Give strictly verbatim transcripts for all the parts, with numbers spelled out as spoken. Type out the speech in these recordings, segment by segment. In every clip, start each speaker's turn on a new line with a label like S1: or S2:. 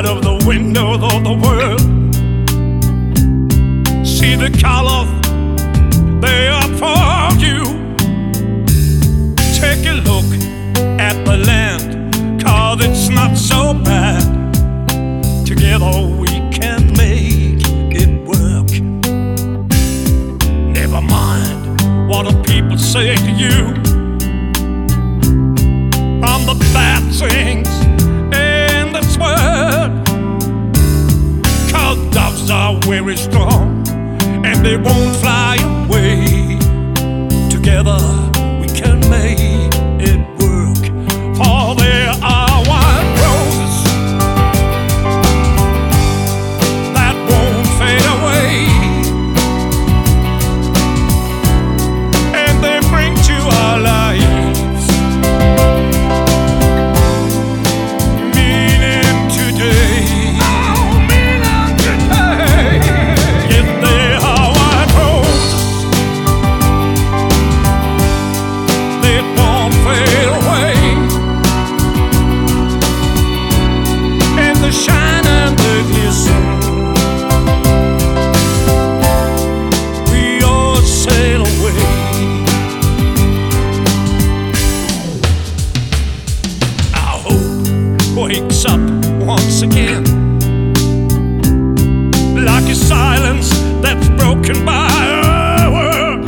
S1: out of the windows of the world. See the colors, they are for you. Take a look at the land, cause it's not so bad. Together we can make it work. Never mind what the people say to you. From the bad things in this world, cause doves are very strong and they won't fly away. Together we can make it work, for there are wild roses that won't fade away, and they bring to our lives meaning today. Oh, meaning today. If there are wild roses, they won't fade away, and the shine and the glisten, we all sail away. Our hope wakes up once again, like a silence that's broken by a word.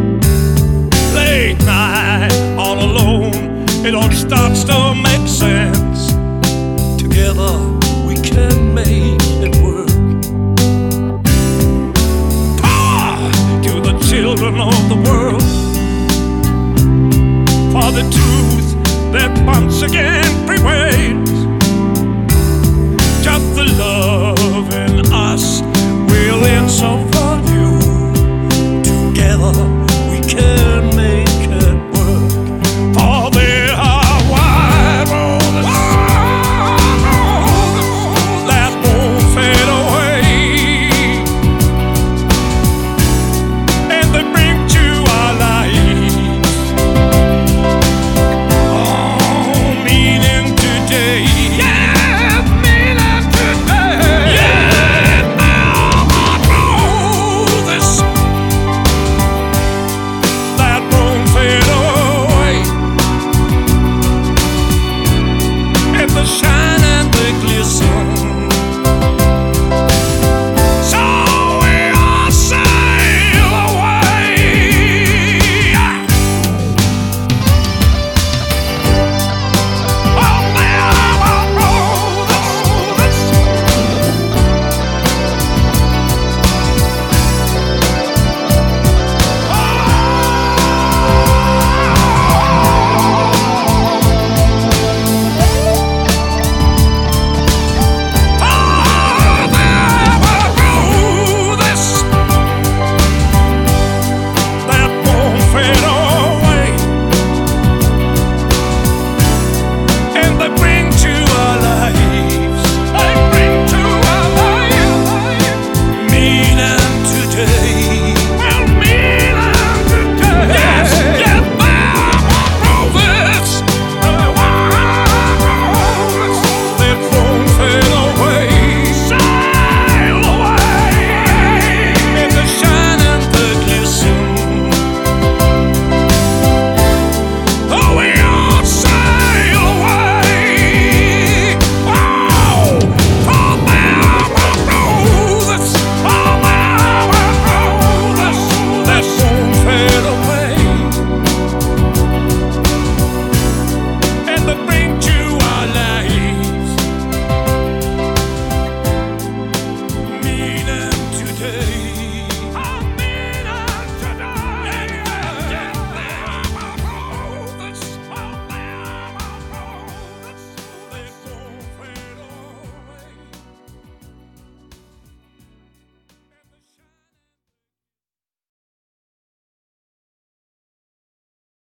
S1: Late night, all alone, it all starts to make sense. Together we can make it work. Power to the children of the world, for the truth that once again prevails.